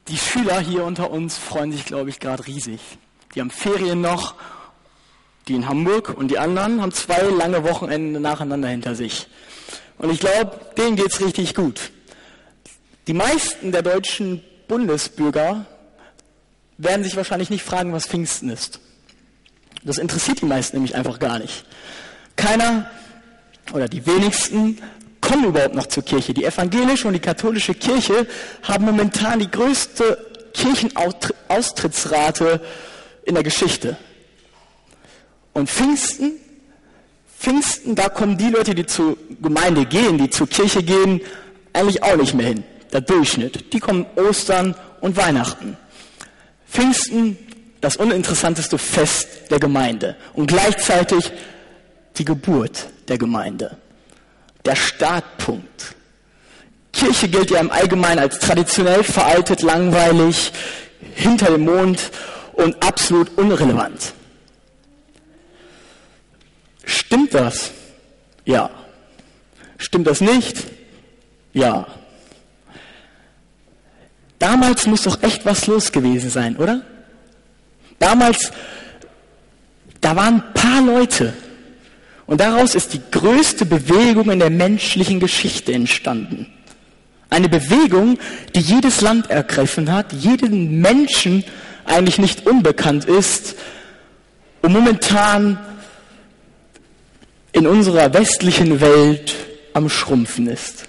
Die Schüler hier unter uns freuen sich, glaube ich, gerade riesig. Die haben Ferien noch, die in Hamburg, und die anderen haben 2 lange Wochenenden nacheinander hinter sich. Und ich glaube, denen geht's richtig gut. Die meisten der deutschen Bundesbürger werden sich wahrscheinlich nicht fragen, was Pfingsten ist. Das interessiert die meisten nämlich einfach gar nicht. Keiner oder die wenigsten kommen überhaupt noch zur Kirche. Die evangelische und die katholische Kirche haben momentan die größte Kirchenaustrittsrate in der Geschichte. Und Pfingsten, da kommen die Leute, die zur Gemeinde gehen, die zur Kirche gehen, eigentlich auch nicht mehr hin. Der Durchschnitt. Die kommen Ostern und Weihnachten. Pfingsten, das uninteressanteste Fest der Gemeinde und gleichzeitig die Geburt der Gemeinde. Der Startpunkt. Kirche gilt ja im Allgemeinen als traditionell, veraltet, langweilig, hinter dem Mond und absolut unrelevant. Stimmt das? Ja. Stimmt das nicht? Ja. Damals muss doch echt was los gewesen sein, oder? Damals, da waren ein paar Leute. Und daraus ist die größte Bewegung in der menschlichen Geschichte entstanden. Eine Bewegung, die jedes Land ergriffen hat, jedem Menschen eigentlich nicht unbekannt ist und momentan in unserer westlichen Welt am Schrumpfen ist.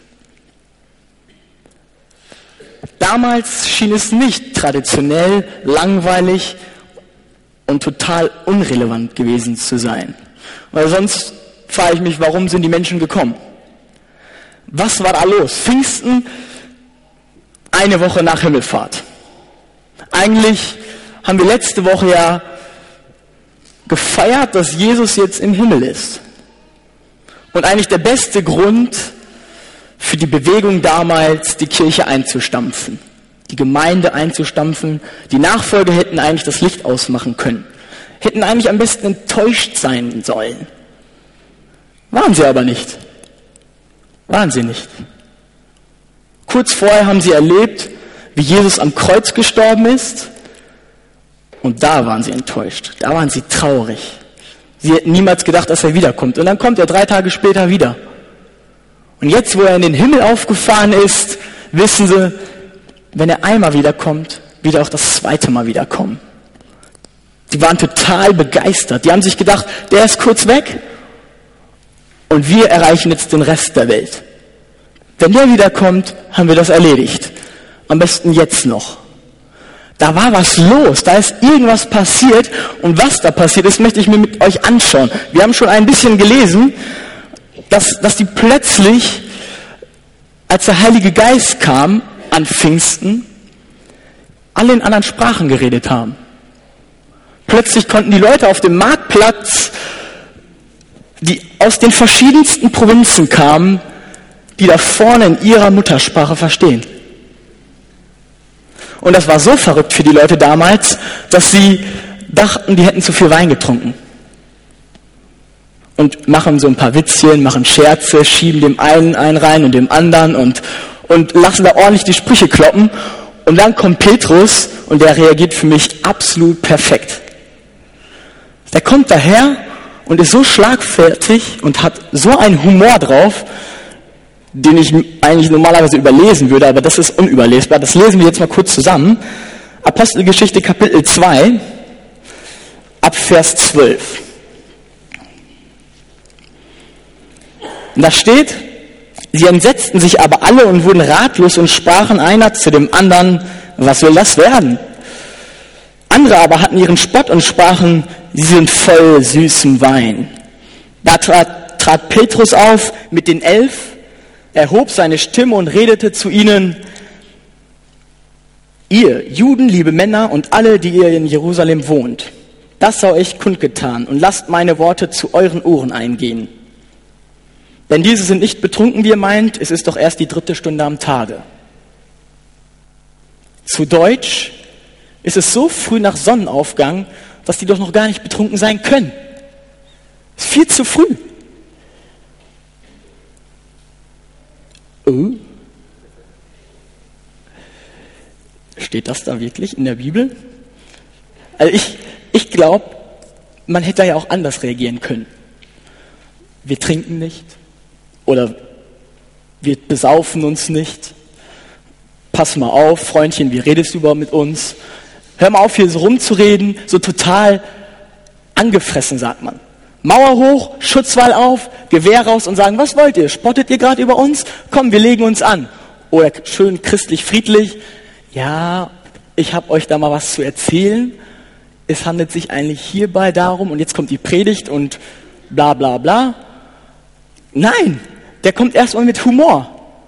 Damals schien es nicht traditionell, langweilig und total unrelevant gewesen zu sein. Weil sonst frage ich mich, warum sind die Menschen gekommen? Was war da los? Pfingsten, eine Woche nach Himmelfahrt. Eigentlich haben wir letzte Woche ja gefeiert, dass Jesus jetzt im Himmel ist. Und eigentlich der beste Grund für die Bewegung damals, die Kirche einzustampfen, die Gemeinde einzustampfen. Die Nachfolger hätten eigentlich das Licht ausmachen können, hätten eigentlich am besten enttäuscht sein sollen. Waren sie aber nicht. Waren sie nicht. Kurz vorher haben sie erlebt, wie Jesus am Kreuz gestorben ist, und da waren sie enttäuscht, da waren sie traurig. Sie hätten niemals gedacht, dass er wiederkommt. Und dann kommt er 3 Tage später wieder. Und jetzt, wo er in den Himmel aufgefahren ist, wissen sie, wenn er einmal wiederkommt, wird er auch das 2. Mal wiederkommen. Die waren total begeistert. Die haben sich gedacht, der ist kurz weg und wir erreichen jetzt den Rest der Welt. Wenn der wiederkommt, haben wir das erledigt. Am besten jetzt noch. Da war was los, da ist irgendwas passiert, und was da passiert ist, möchte ich mir mit euch anschauen. Wir haben schon ein bisschen gelesen, dass die plötzlich, als der Heilige Geist kam an Pfingsten, alle in anderen Sprachen geredet haben. Plötzlich konnten die Leute auf dem Marktplatz, die aus den verschiedensten Provinzen kamen, die da vorne in ihrer Muttersprache verstehen. Und das war so verrückt für die Leute damals, dass sie dachten, die hätten zu viel Wein getrunken. Und machen so ein paar Witzchen, machen Scherze, schieben dem einen rein und dem anderen und lassen da ordentlich die Sprüche kloppen. Und dann kommt Petrus und der reagiert für mich absolut perfekt. Der kommt daher und ist so schlagfertig und hat so einen Humor drauf, den ich eigentlich normalerweise überlesen würde, aber das ist unüberlesbar. Das lesen wir jetzt mal kurz zusammen. Apostelgeschichte Kapitel 2, ab Vers 12. Und da steht: Sie entsetzten sich aber alle und wurden ratlos und sprachen einer zu dem anderen: Was will das werden? Andere aber hatten ihren Spott und sprachen: Sie sind voll süßem Wein. Da trat Petrus auf mit den 11, erhob seine Stimme und redete zu ihnen: Ihr Juden, liebe Männer und alle, die ihr in Jerusalem wohnt, das sei euch kundgetan, und lasst meine Worte zu euren Ohren eingehen. Denn diese sind nicht betrunken, wie ihr meint, es ist doch erst die 3. Stunde am Tage. Zu Deutsch: ist es so früh nach Sonnenaufgang, dass die doch noch gar nicht betrunken sein können. Es ist viel zu früh. Steht das da wirklich in der Bibel? Also ich glaube, man hätte da ja auch anders reagieren können. Wir trinken nicht oder wir besaufen uns nicht. Pass mal auf, Freundchen, wie redest du überhaupt mit uns? Hör mal auf, hier so rumzureden, so total angefressen, sagt man. Mauer hoch, Schutzwall auf, Gewehr raus und sagen, was wollt ihr? Spottet ihr gerade über uns? Komm, wir legen uns an. Oder schön christlich friedlich. Ja, ich habe euch da mal was zu erzählen. Es handelt sich eigentlich hierbei darum, und jetzt kommt die Predigt und bla bla bla. Nein, der kommt erstmal mit Humor.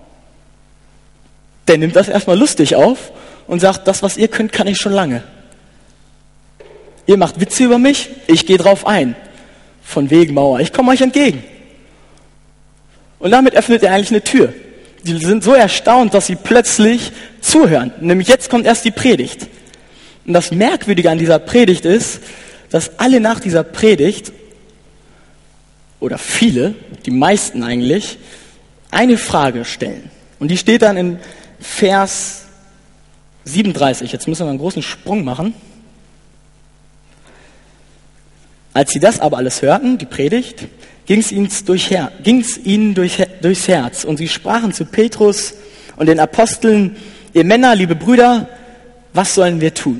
Der nimmt das erstmal lustig auf und sagt, das, was ihr könnt, kann ich schon lange. Ihr macht Witze über mich, ich gehe drauf ein. Von wegen Mauer, ich komme euch entgegen. Und damit öffnet er eigentlich eine Tür. Die sind so erstaunt, dass sie plötzlich zuhören. Nämlich jetzt kommt erst die Predigt. Und das Merkwürdige an dieser Predigt ist, dass alle nach dieser Predigt, oder viele, die meisten eigentlich, eine Frage stellen. Und die steht dann in Vers 37. Jetzt müssen wir einen großen Sprung machen. Als sie das aber alles hörten, die Predigt, ging es ihnen durchs Herz. Und sie sprachen zu Petrus und den Aposteln, ihr Männer, liebe Brüder, was sollen wir tun?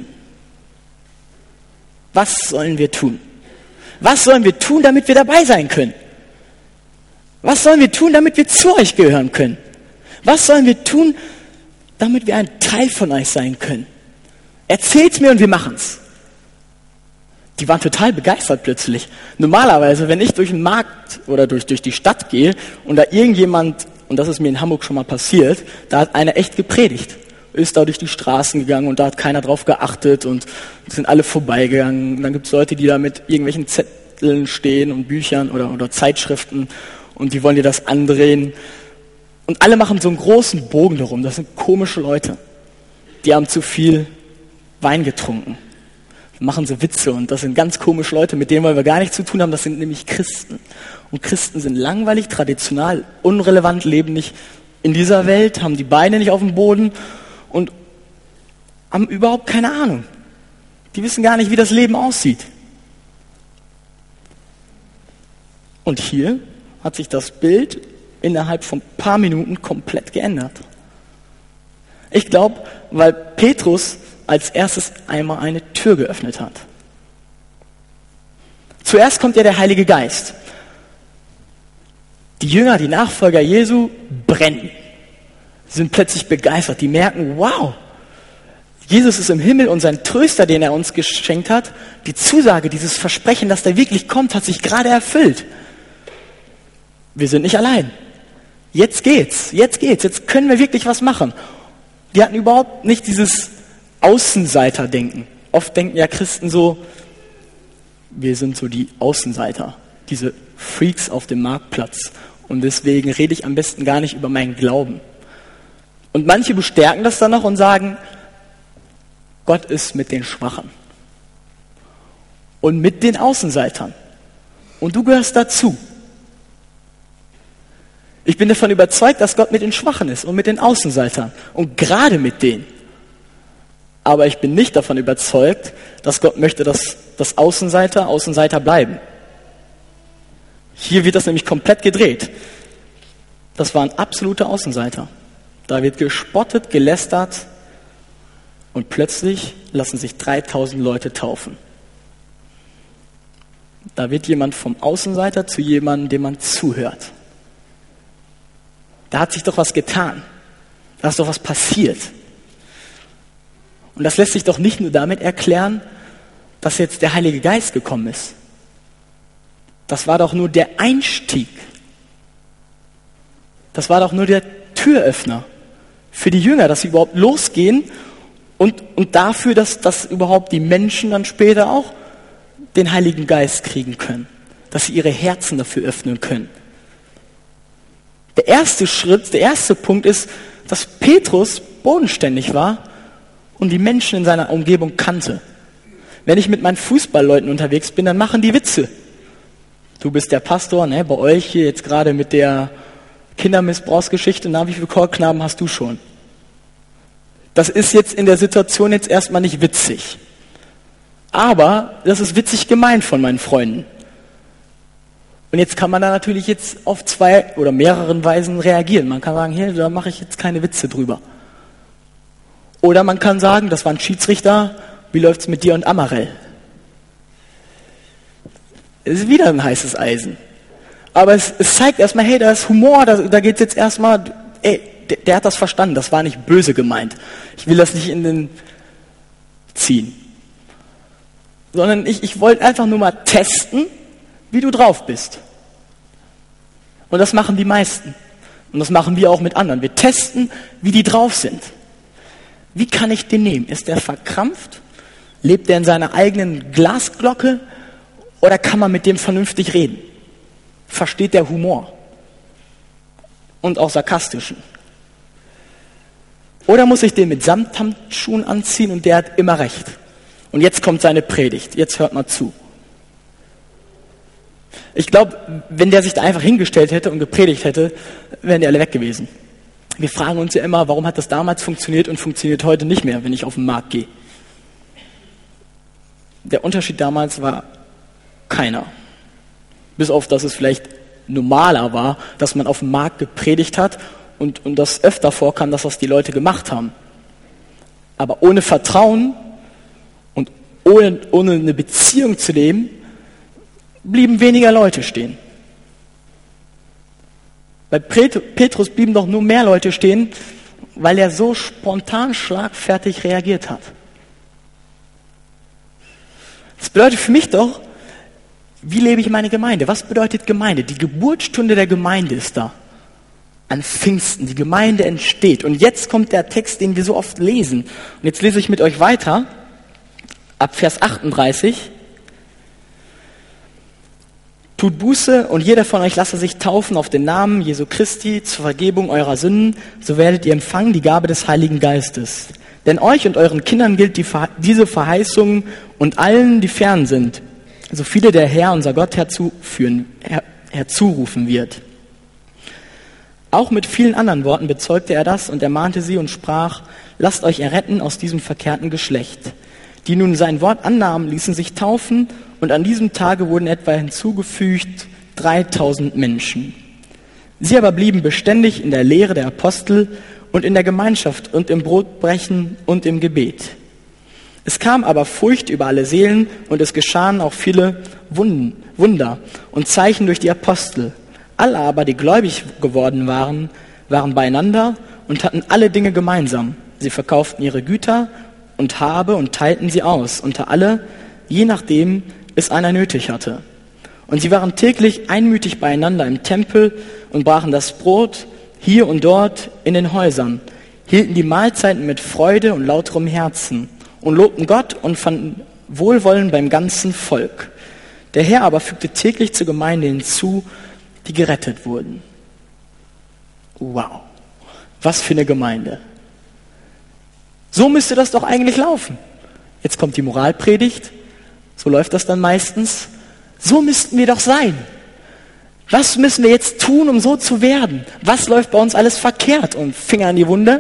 Was sollen wir tun? Was sollen wir tun, damit wir dabei sein können? Was sollen wir tun, damit wir zu euch gehören können? Was sollen wir tun, damit wir ein Teil von euch sein können? Erzählt's mir und wir machen's. Die waren total begeistert plötzlich. Normalerweise, wenn ich durch den Markt oder durch die Stadt gehe und da irgendjemand, und das ist mir in Hamburg schon mal passiert, da hat einer echt gepredigt. Ist da durch die Straßen gegangen und da hat keiner drauf geachtet und sind alle vorbeigegangen. Und dann gibt's Leute, die da mit irgendwelchen Zetteln stehen und Büchern oder Zeitschriften und die wollen dir das andrehen. Und alle machen so einen großen Bogen darum. Das sind komische Leute. Die haben zu viel Wein getrunken. Machen so Witze und das sind ganz komische Leute, mit denen wollen wir gar nichts zu tun haben, das sind nämlich Christen. Und Christen sind langweilig, traditional, unrelevant, leben nicht in dieser Welt, haben die Beine nicht auf dem Boden und haben überhaupt keine Ahnung. Die wissen gar nicht, wie das Leben aussieht. Und hier hat sich das Bild innerhalb von ein paar Minuten komplett geändert. Ich glaube, weil Petrus als erstes einmal eine Tür geöffnet hat. Zuerst kommt ja der Heilige Geist. Die Jünger, die Nachfolger Jesu brennen, sind plötzlich begeistert. Die merken, wow, Jesus ist im Himmel und sein Tröster, den er uns geschenkt hat, die Zusage, dieses Versprechen, dass der wirklich kommt, hat sich gerade erfüllt. Wir sind nicht allein. Jetzt geht's, jetzt können wir wirklich was machen. Die hatten überhaupt nicht dieses Außenseiter-Denken. Oft denken ja Christen so, wir sind so die Außenseiter, diese Freaks auf dem Marktplatz. Und deswegen rede ich am besten gar nicht über meinen Glauben. Und manche bestärken das dann noch und sagen, Gott ist mit den Schwachen und mit den Außenseitern. Und du gehörst dazu. Ich bin davon überzeugt, dass Gott mit den Schwachen ist und mit den Außenseitern und gerade mit denen. Aber ich bin nicht davon überzeugt, dass Gott möchte, dass Außenseiter bleiben. Hier wird das nämlich komplett gedreht. Das waren absolute Außenseiter. Da wird gespottet, gelästert und plötzlich lassen sich 3000 Leute taufen. Da wird jemand vom Außenseiter zu jemandem, dem man zuhört. Da hat sich doch was getan. Da ist doch was passiert. Und das lässt sich doch nicht nur damit erklären, dass jetzt der Heilige Geist gekommen ist. Das war doch nur der Einstieg. Das war doch nur der Türöffner für die Jünger, dass sie überhaupt losgehen und dafür, dass überhaupt die Menschen dann später auch den Heiligen Geist kriegen können. Dass sie ihre Herzen dafür öffnen können. Der erste Schritt, der erste Punkt ist, dass Petrus bodenständig war und die Menschen in seiner Umgebung kannte. Wenn ich mit meinen Fußballleuten unterwegs bin, dann machen die Witze. Du bist der Pastor, ne, bei euch hier jetzt gerade mit der Kindermissbrauchsgeschichte, na, wie viele Chorknaben hast du schon? Das ist jetzt in der Situation jetzt erstmal nicht witzig. Aber das ist witzig gemeint von meinen Freunden. Und jetzt kann man da natürlich jetzt auf 2 oder mehreren Weisen reagieren. Man kann sagen, hier, da mache ich jetzt keine Witze drüber. Oder man kann sagen, das war ein Schiedsrichter, wie läuft's mit dir und Amarell? Es ist wieder ein heißes Eisen. Aber es zeigt erstmal, hey, da ist Humor, da geht's jetzt erstmal, ey, der hat das verstanden, das war nicht böse gemeint. Ich will das nicht in den ziehen. Sondern ich wollte einfach nur mal testen, wie du drauf bist. Und das machen die meisten. Und das machen wir auch mit anderen. Wir testen, wie die drauf sind. Wie kann ich den nehmen? Ist der verkrampft? Lebt der in seiner eigenen Glasglocke? Oder kann man mit dem vernünftig reden? Versteht der Humor? Und auch sarkastischen? Oder muss ich den mit Samthandschuhen anziehen und der hat immer recht? Und jetzt kommt seine Predigt. Jetzt hört mal zu. Ich glaube, wenn der sich da einfach hingestellt hätte und gepredigt hätte, wären die alle weg gewesen. Wir fragen uns ja immer, warum hat das damals funktioniert und funktioniert heute nicht mehr, wenn ich auf den Markt gehe. Der Unterschied damals war keiner. Bis auf, dass es vielleicht normaler war, dass man auf dem Markt gepredigt hat und das öfter vorkam, dass das die Leute gemacht haben. Aber ohne Vertrauen und ohne eine Beziehung zu dem, blieben weniger Leute stehen. Bei Petrus blieben doch nur mehr Leute stehen, weil er so spontan schlagfertig reagiert hat. Das bedeutet für mich doch, wie lebe ich meine Gemeinde? Was bedeutet Gemeinde? Die Geburtsstunde der Gemeinde ist da. An Pfingsten. Die Gemeinde entsteht. Und jetzt kommt der Text, den wir so oft lesen. Und jetzt lese ich mit euch weiter. Ab Vers 38. Tut Buße und jeder von euch lasse sich taufen auf den Namen Jesu Christi zur Vergebung eurer Sünden, so werdet ihr empfangen die Gabe des Heiligen Geistes. Denn euch und euren Kindern gilt diese Verheißung und allen, die fern sind, so viele der Herr, unser Gott, herzurufen wird. Auch mit vielen anderen Worten bezeugte er das und ermahnte sie und sprach, lasst euch erretten aus diesem verkehrten Geschlecht. Die nun sein Wort annahmen, ließen sich taufen und an diesem Tage wurden etwa hinzugefügt 3000 Menschen. Sie aber blieben beständig in der Lehre der Apostel und in der Gemeinschaft und im Brotbrechen und im Gebet. Es kam aber Furcht über alle Seelen und es geschahen auch viele Wunder und Zeichen durch die Apostel. Alle aber, die gläubig geworden waren, waren beieinander und hatten alle Dinge gemeinsam. Sie verkauften ihre Güter und Habe und teilten sie aus unter alle, je nachdem es einer nötig hatte. Und sie waren täglich einmütig beieinander im Tempel und brachen das Brot hier und dort in den Häusern, hielten die Mahlzeiten mit Freude und lauterem Herzen und lobten Gott und fanden Wohlwollen beim ganzen Volk. Der Herr aber fügte täglich zur Gemeinde hinzu, die gerettet wurden. Wow, was für eine Gemeinde. So müsste das doch eigentlich laufen. Jetzt kommt die Moralpredigt, so läuft das dann meistens. So müssten wir doch sein. Was müssen wir jetzt tun, um so zu werden? Was läuft bei uns alles verkehrt? Und Finger in die Wunde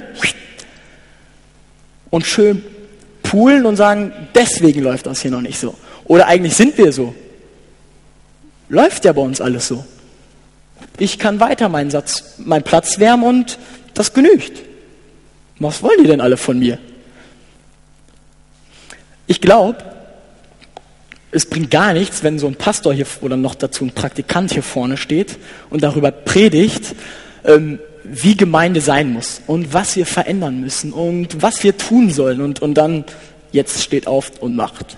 und schön poolen und sagen, deswegen läuft das hier noch nicht so. Oder eigentlich sind wir so. Läuft ja bei uns alles so. Ich kann weiter meinen Platz wärmen und das genügt. Was wollen die denn alle von mir? Ich glaube, es bringt gar nichts, wenn so ein Pastor hier oder noch dazu ein Praktikant hier vorne steht und darüber predigt, wie Gemeinde sein muss und was wir verändern müssen und was wir tun sollen und dann jetzt steht auf und macht.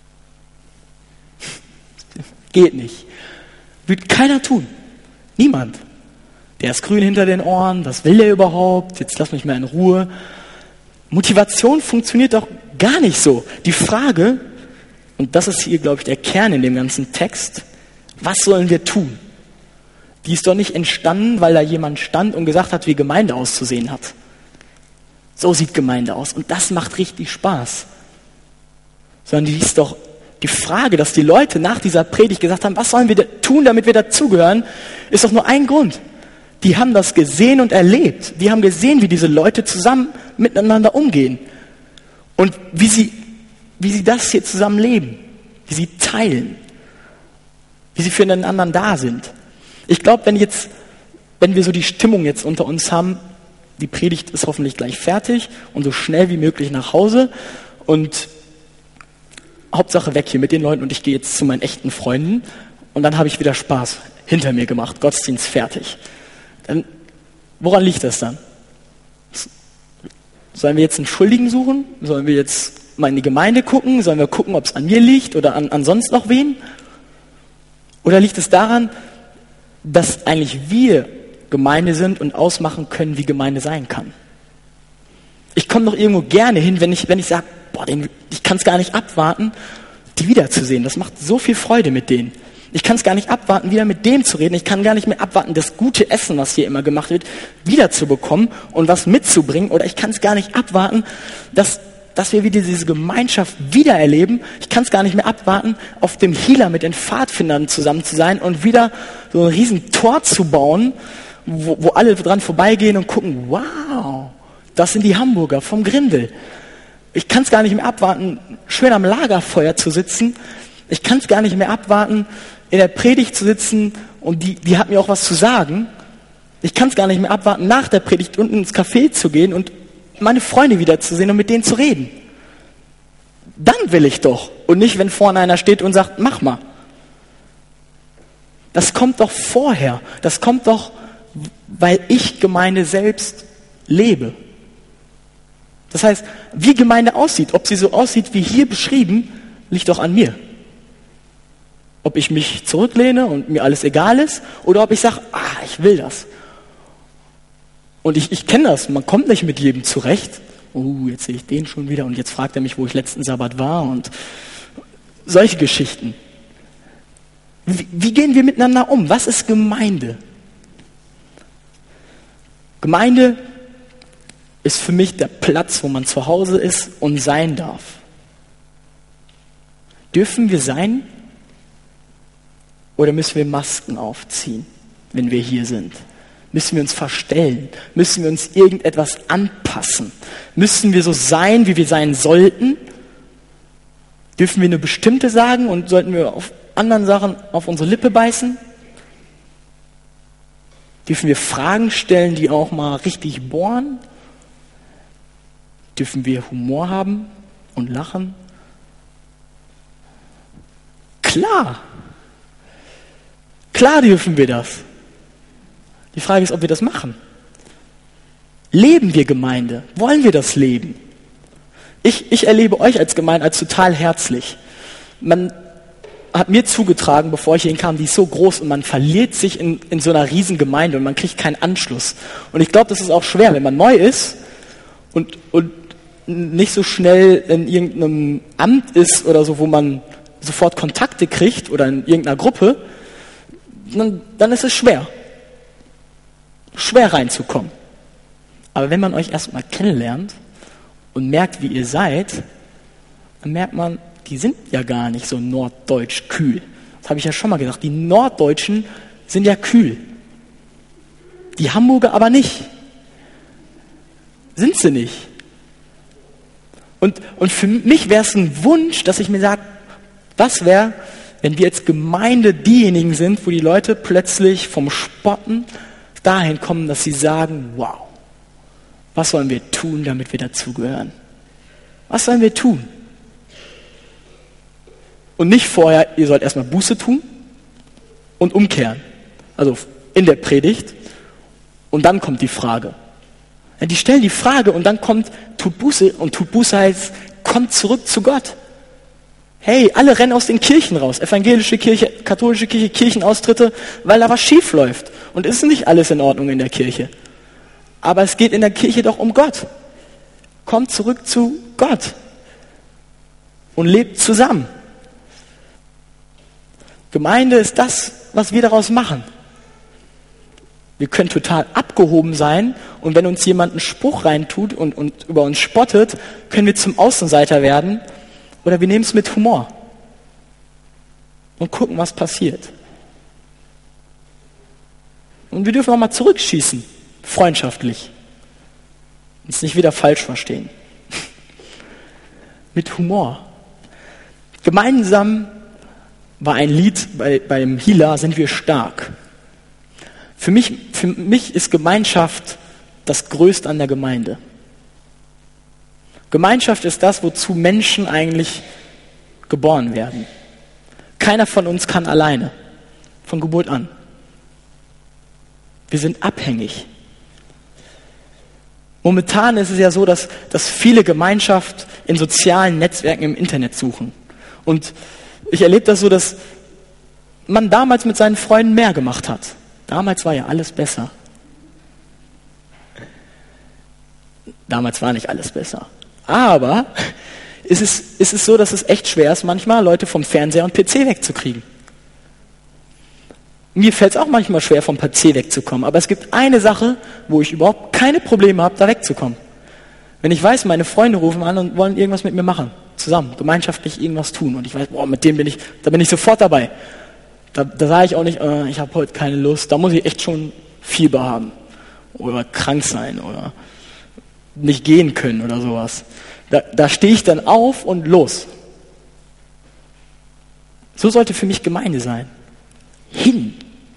Geht nicht. Wird keiner tun. Niemand. Der ist grün hinter den Ohren, was will der überhaupt? Jetzt lass mich mal in Ruhe. Motivation funktioniert doch gar nicht so. Die Frage, und das ist hier, glaube ich, der Kern in dem ganzen Text, was sollen wir tun? Die ist doch nicht entstanden, weil da jemand stand und gesagt hat, wie Gemeinde auszusehen hat. So sieht Gemeinde aus und das macht richtig Spaß. Sondern die ist doch die Frage, dass die Leute nach dieser Predigt gesagt haben, was sollen wir tun, damit wir dazugehören, ist doch nur ein Grund. Die haben das gesehen und erlebt. Die haben gesehen, wie diese Leute zusammen miteinander umgehen. Und wie sie das hier zusammen leben. Wie sie teilen. Wie sie für den anderen da sind. Ich glaube, wenn wir so die Stimmung jetzt unter uns haben, die Predigt ist hoffentlich gleich fertig und so schnell wie möglich nach Hause und Hauptsache weg hier mit den Leuten und ich gehe jetzt zu meinen echten Freunden und dann habe ich wieder Spaß hinter mir gemacht, Gottesdienst fertig. Dann, woran liegt das dann? Sollen wir jetzt einen Schuldigen suchen? Sollen wir jetzt mal in die Gemeinde gucken? Sollen wir gucken, ob es an mir liegt oder an sonst noch wen? Oder liegt es daran, dass eigentlich wir Gemeinde sind und ausmachen können, wie Gemeinde sein kann? Ich komme doch irgendwo gerne hin, wenn ich sage, ich kann es gar nicht abwarten, die wiederzusehen. Das macht so viel Freude mit denen. Ich kann es gar nicht abwarten, wieder mit dem zu reden. Ich kann gar nicht mehr abwarten, das gute Essen, was hier immer gemacht wird, wiederzubekommen und was mitzubringen. Oder ich kann es gar nicht abwarten, dass wir wieder diese Gemeinschaft wiedererleben. Ich kann es gar nicht mehr abwarten, auf dem Healer mit den Pfadfindern zusammen zu sein und wieder so ein riesen Tor zu bauen, wo alle dran vorbeigehen und gucken, wow, das sind die Hamburger vom Grindel. Ich kann es gar nicht mehr abwarten, schön am Lagerfeuer zu sitzen. Ich kann es gar nicht mehr abwarten, in der Predigt zu sitzen und die hat mir auch was zu sagen. Ich kann es gar nicht mehr abwarten, nach der Predigt unten ins Café zu gehen und meine Freunde wiederzusehen und mit denen zu reden. Dann will ich doch. Und nicht, wenn vorne einer steht und sagt, mach mal. Das kommt doch vorher. Das kommt doch, weil ich Gemeinde selbst lebe. Das heißt, wie Gemeinde aussieht, ob sie so aussieht wie hier beschrieben, liegt doch an mir. Ob ich mich zurücklehne und mir alles egal ist oder ob ich sage, ich will das. Und ich kenne das, man kommt nicht mit jedem zurecht. Jetzt sehe ich den schon wieder und jetzt fragt er mich, wo ich letzten Sabbat war und solche Geschichten. Wie gehen wir miteinander um? Was ist Gemeinde? Gemeinde ist für mich der Platz, wo man zu Hause ist und sein darf. Dürfen wir sein? Oder müssen wir Masken aufziehen, wenn wir hier sind? Müssen wir uns verstellen? Müssen wir uns irgendetwas anpassen? Müssen wir so sein, wie wir sein sollten? Dürfen wir nur bestimmte sagen und sollten wir auf anderen Sachen auf unsere Lippe beißen? Dürfen wir Fragen stellen, die auch mal richtig bohren? Dürfen wir Humor haben und lachen? Klar! Klar dürfen wir das. Die Frage ist, ob wir das machen. Leben wir Gemeinde? Wollen wir das leben? Ich erlebe euch als Gemeinde als total herzlich. Man hat mir zugetragen, bevor ich hierhin kam, die ist so groß und man verliert sich in so einer riesen Gemeinde und man kriegt keinen Anschluss. Und ich glaube, das ist auch schwer, wenn man neu ist und nicht so schnell in irgendeinem Amt ist oder so, wo man sofort Kontakte kriegt oder in irgendeiner Gruppe, dann ist es schwer reinzukommen. Aber wenn man euch erstmal kennenlernt und merkt, wie ihr seid, dann merkt man, die sind ja gar nicht so norddeutsch kühl. Das habe ich ja schon mal gesagt. Die Norddeutschen sind ja kühl. Die Hamburger aber nicht. Sind sie nicht. Und für mich wäre es ein Wunsch, dass ich mir sage, was wäre, wenn wir als Gemeinde diejenigen sind, wo die Leute plötzlich vom Spotten dahin kommen, dass sie sagen, wow, was sollen wir tun, damit wir dazugehören? Was sollen wir tun? Und nicht vorher, ihr sollt erstmal Buße tun und umkehren. Also in der Predigt. Und dann kommt die Frage. Ja, die stellen die Frage und dann kommt, tut Buße. Und tut Buße heißt, kommt zurück zu Gott. Hey, alle rennen aus den Kirchen raus. Evangelische Kirche, katholische Kirche, Kirchenaustritte, weil da was schief läuft. Und es ist nicht alles in Ordnung in der Kirche. Aber es geht in der Kirche doch um Gott. Kommt zurück zu Gott. Und lebt zusammen. Gemeinde ist das, was wir daraus machen. Wir können total abgehoben sein und wenn uns jemand einen Spruch reintut und über uns spottet, können wir zum Außenseiter werden oder wir nehmen es mit Humor und gucken, was passiert. Und wir dürfen auch mal zurückschießen, freundschaftlich. Uns nicht wieder falsch verstehen. Mit Humor. Gemeinsam war ein Lied beim Hila, sind wir stark. Für mich ist Gemeinschaft das Größte an der Gemeinde. Gemeinschaft ist das, wozu Menschen eigentlich geboren werden. Keiner von uns kann alleine, von Geburt an. Wir sind abhängig. Momentan ist es ja so, dass viele Gemeinschaft in sozialen Netzwerken im Internet suchen. Und ich erlebe das so, dass man damals mit seinen Freunden mehr gemacht hat. Damals war ja alles besser. Damals war nicht alles besser. Aber es ist so, dass es echt schwer ist, manchmal Leute vom Fernseher und PC wegzukriegen. Mir fällt es auch manchmal schwer, vom PC wegzukommen. Aber es gibt eine Sache, wo ich überhaupt keine Probleme habe, da wegzukommen. Wenn ich weiß, meine Freunde rufen an und wollen irgendwas mit mir machen. Zusammen, gemeinschaftlich irgendwas tun. Und ich weiß, mit dem bin ich sofort dabei. Da sage ich auch nicht, ich habe heute keine Lust. Da muss ich echt schon Fieber haben. Oder krank sein. Oder nicht gehen können oder sowas. Da stehe ich dann auf und los. So sollte für mich Gemeinde sein. Hin.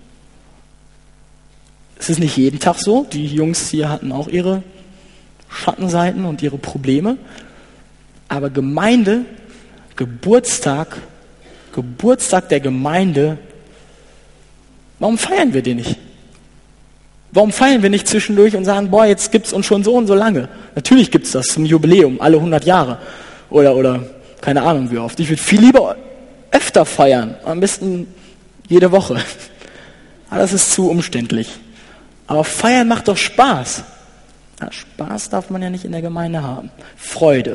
Es ist nicht jeden Tag so. Die Jungs hier hatten auch ihre Schattenseiten und ihre Probleme. Aber Gemeinde, Geburtstag der Gemeinde, warum feiern wir den nicht? Warum feiern wir nicht zwischendurch und sagen, jetzt gibt's uns schon so und so lange? Natürlich gibt's das zum Jubiläum, alle 100 Jahre. Oder keine Ahnung wie oft. Ich würde viel lieber öfter feiern. Am besten jede Woche. Aber das ist zu umständlich. Aber feiern macht doch Spaß. Ja, Spaß darf man ja nicht in der Gemeinde haben. Freude.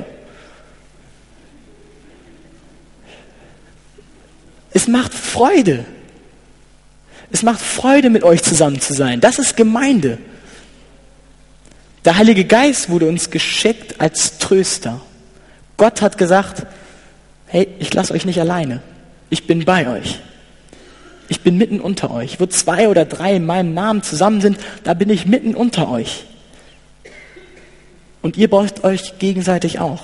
Es macht Freude. Es macht Freude, mit euch zusammen zu sein. Das ist Gemeinde. Der Heilige Geist wurde uns geschickt als Tröster. Gott hat gesagt, hey, ich lasse euch nicht alleine. Ich bin bei euch. Ich bin mitten unter euch. Wo 2 oder 3 in meinem Namen zusammen sind, da bin ich mitten unter euch. Und ihr braucht euch gegenseitig auch.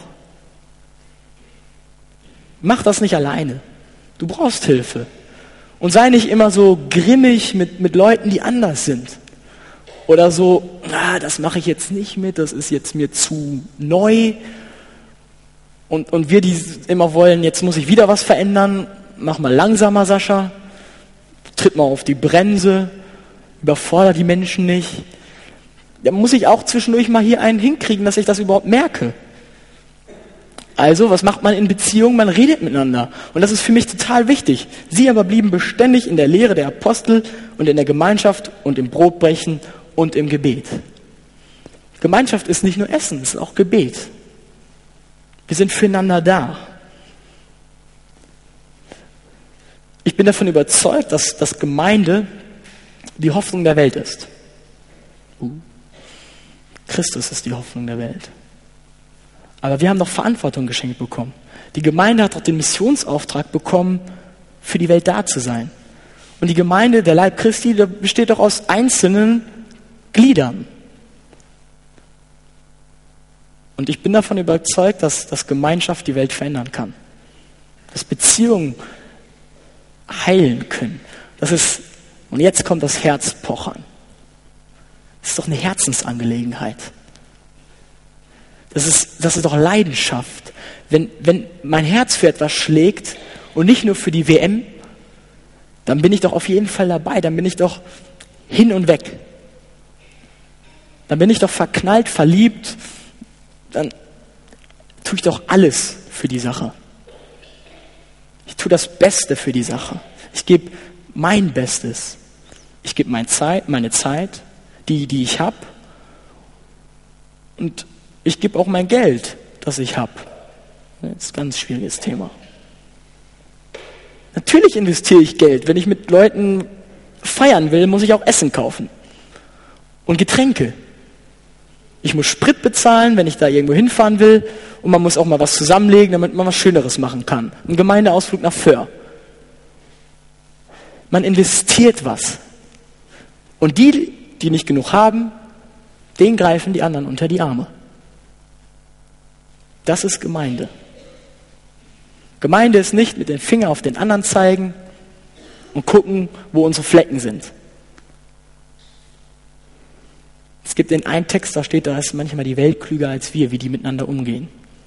Mach das nicht alleine. Du brauchst Hilfe. Und sei nicht immer so grimmig mit Leuten, die anders sind. Oder so, das mache ich jetzt nicht mit, das ist jetzt mir zu neu. Und wir, die immer wollen, jetzt muss ich wieder was verändern, mach mal langsamer, Sascha. Tritt mal auf die Bremse, überfordere die Menschen nicht. Da muss ich auch zwischendurch mal hier einen hinkriegen, dass ich das überhaupt merke. Also, was macht man in Beziehungen? Man redet miteinander. Und das ist für mich total wichtig. Sie aber blieben beständig in der Lehre der Apostel und in der Gemeinschaft und im Brotbrechen und im Gebet. Gemeinschaft ist nicht nur Essen, es ist auch Gebet. Wir sind füreinander da. Ich bin davon überzeugt, dass Gemeinde die Hoffnung der Welt ist. Christus ist die Hoffnung der Welt. Aber wir haben doch Verantwortung geschenkt bekommen. Die Gemeinde hat doch den Missionsauftrag bekommen, für die Welt da zu sein. Und die Gemeinde, der Leib Christi, der besteht doch aus einzelnen Gliedern. Und ich bin davon überzeugt, dass Gemeinschaft die Welt verändern kann. Dass Beziehungen heilen können. Und jetzt kommt das Herzpochern. Das ist doch eine Herzensangelegenheit. Das ist doch Leidenschaft. Wenn mein Herz für etwas schlägt und nicht nur für die WM, dann bin ich doch auf jeden Fall dabei. Dann bin ich doch hin und weg. Dann bin ich doch verknallt, verliebt. Dann tue ich doch alles für die Sache. Ich tue das Beste für die Sache. Ich gebe mein Bestes. Ich gebe meine Zeit, die ich habe. Und ich gebe auch mein Geld, das ich habe. Das ist ein ganz schwieriges Thema. Natürlich investiere ich Geld. Wenn ich mit Leuten feiern will, muss ich auch Essen kaufen. Und Getränke. Ich muss Sprit bezahlen, wenn ich da irgendwo hinfahren will. Und man muss auch mal was zusammenlegen, damit man was Schöneres machen kann. Ein Gemeindeausflug nach Föhr. Man investiert was. Und die, die nicht genug haben, denen greifen die anderen unter die Arme. Das ist Gemeinde. Gemeinde ist nicht mit dem Finger auf den anderen zeigen und gucken, wo unsere Flecken sind. Es gibt in einem Text, da steht, da ist manchmal die Welt klüger als wir, wie die miteinander umgehen.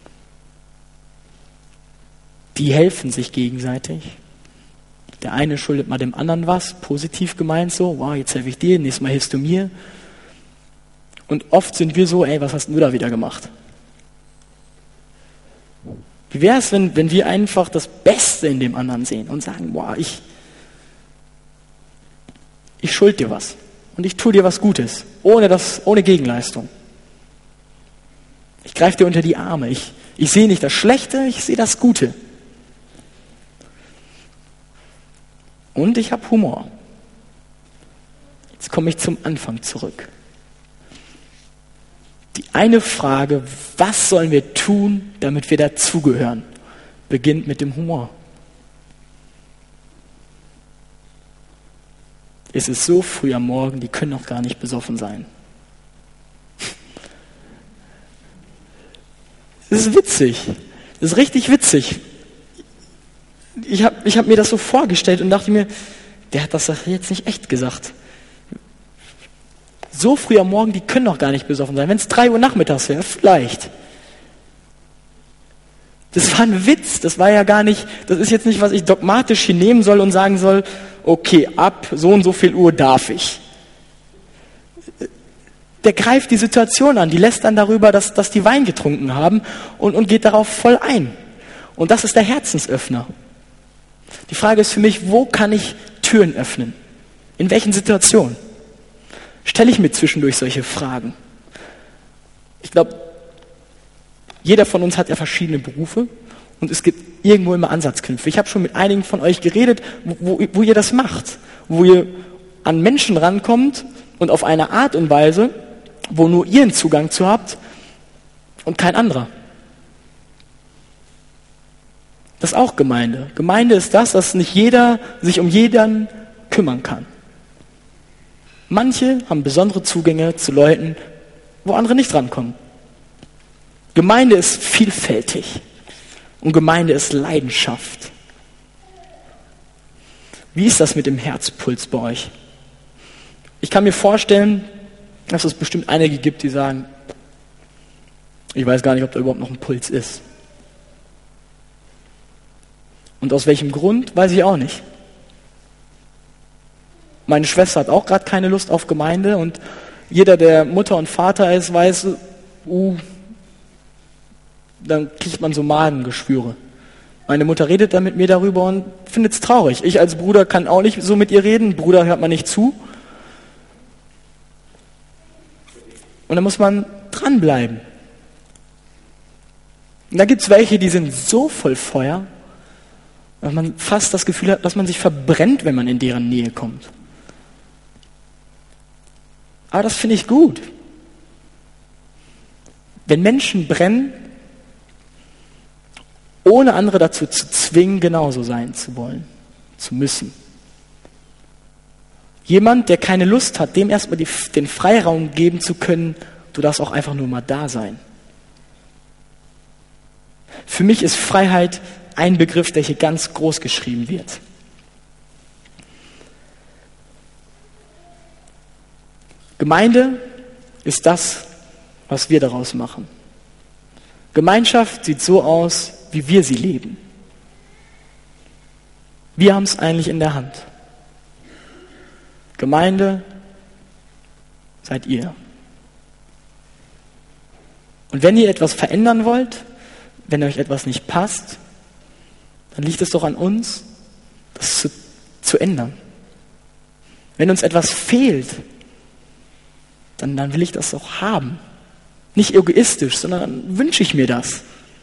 Die helfen sich gegenseitig. Der eine schuldet mal dem anderen was, positiv gemeint so, wow, jetzt helfe ich dir, nächstes Mal hilfst du mir. Und oft sind wir so, ey, was hast du da wieder gemacht? Wie wäre es, wenn wir einfach das Beste in dem anderen sehen und sagen, boah, ich schuld dir was und ich tue dir was Gutes, ohne Gegenleistung. Ich greife dir unter die Arme, ich sehe nicht das Schlechte, ich sehe das Gute. Und ich habe Humor. Jetzt komme ich zum Anfang zurück. Die eine Frage, was sollen wir tun, damit wir dazugehören, beginnt mit dem Humor. Es ist so früh am Morgen, die können noch gar nicht besoffen sein. Das ist witzig. Das ist richtig witzig. Ich hab mir das so vorgestellt und dachte mir, der hat das jetzt nicht echt gesagt. So früh am Morgen, die können doch gar nicht besoffen sein. Wenn es 3 Uhr nachmittags wäre, vielleicht. Das war ein Witz, das war ja gar nicht, das ist jetzt nicht, was ich dogmatisch hier nehmen soll und sagen soll, okay, ab so und so viel Uhr darf ich. Der greift die Situation an, die lässt dann darüber, dass die Wein getrunken haben und geht darauf voll ein. Und das ist der Herzensöffner. Die Frage ist für mich, wo kann ich Türen öffnen? In welchen Situationen? Stelle ich mir zwischendurch solche Fragen? Ich glaube, jeder von uns hat ja verschiedene Berufe und es gibt irgendwo immer Ansatzknüpfe. Ich habe schon mit einigen von euch geredet, wo ihr das macht, wo ihr an Menschen rankommt und auf eine Art und Weise, wo nur ihr einen Zugang zu habt und kein anderer. Das ist auch Gemeinde. Gemeinde ist das, dass nicht jeder sich um jeden kümmern kann. Manche haben besondere Zugänge zu Leuten, wo andere nicht rankommen. Gemeinde ist vielfältig und Gemeinde ist Leidenschaft. Wie ist das mit dem Herzpuls bei euch? Ich kann mir vorstellen, dass es bestimmt einige gibt, die sagen, ich weiß gar nicht, ob da überhaupt noch ein Puls ist. Und aus welchem Grund, weiß ich auch nicht. Meine Schwester hat auch gerade keine Lust auf Gemeinde und jeder, der Mutter und Vater ist, weiß, dann kriegt man so Magengeschwüre. Meine Mutter redet dann mit mir darüber und findet es traurig. Ich als Bruder kann auch nicht so mit ihr reden. Bruder hört man nicht zu. Und dann muss man dranbleiben. Und da gibt es welche, die sind so voll Feuer, dass man fast das Gefühl hat, dass man sich verbrennt, wenn man in deren Nähe kommt. Aber das finde ich gut. Wenn Menschen brennen, ohne andere dazu zu zwingen, genauso sein zu wollen, zu müssen. Jemand, der keine Lust hat, dem erstmal den Freiraum geben zu können, du darfst auch einfach nur mal da sein. Für mich ist Freiheit ein Begriff, der hier ganz groß geschrieben wird. Gemeinde ist das, was wir daraus machen. Gemeinschaft sieht so aus, wie wir sie leben. Wir haben es eigentlich in der Hand. Gemeinde seid ihr. Und wenn ihr etwas verändern wollt, wenn euch etwas nicht passt, dann liegt es doch an uns, das zu ändern. Wenn uns etwas fehlt, dann will ich das auch haben. Nicht egoistisch, sondern dann wünsche ich mir das.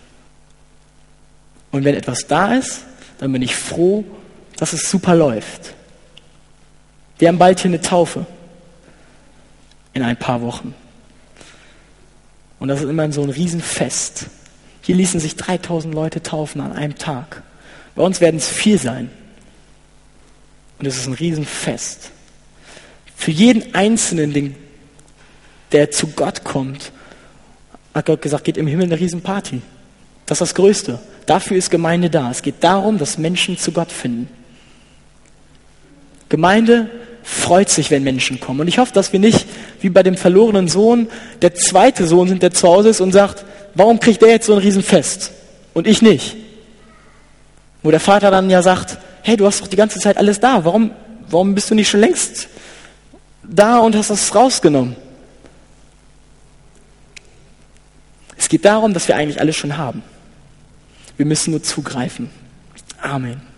Und wenn etwas da ist, dann bin ich froh, dass es super läuft. Wir haben bald hier eine Taufe. In ein paar Wochen. Und das ist immer so ein Riesenfest. Hier ließen sich 3000 Leute taufen an einem Tag. Bei uns werden es 4 sein. Und es ist ein Riesenfest. Für jeden Einzelnen, der zu Gott kommt, hat Gott gesagt, geht im Himmel eine Riesenparty. Das ist das Größte. Dafür ist Gemeinde da. Es geht darum, dass Menschen zu Gott finden. Gemeinde freut sich, wenn Menschen kommen. Und ich hoffe, dass wir nicht, wie bei dem verlorenen Sohn, der zweite Sohn sind, der zu Hause ist und sagt, warum kriegt der jetzt so ein Riesenfest und ich nicht? Wo der Vater dann ja sagt, hey, du hast doch die ganze Zeit alles da. Warum bist du nicht schon längst da und hast das rausgenommen? Es geht darum, dass wir eigentlich alles schon haben. Wir müssen nur zugreifen. Amen.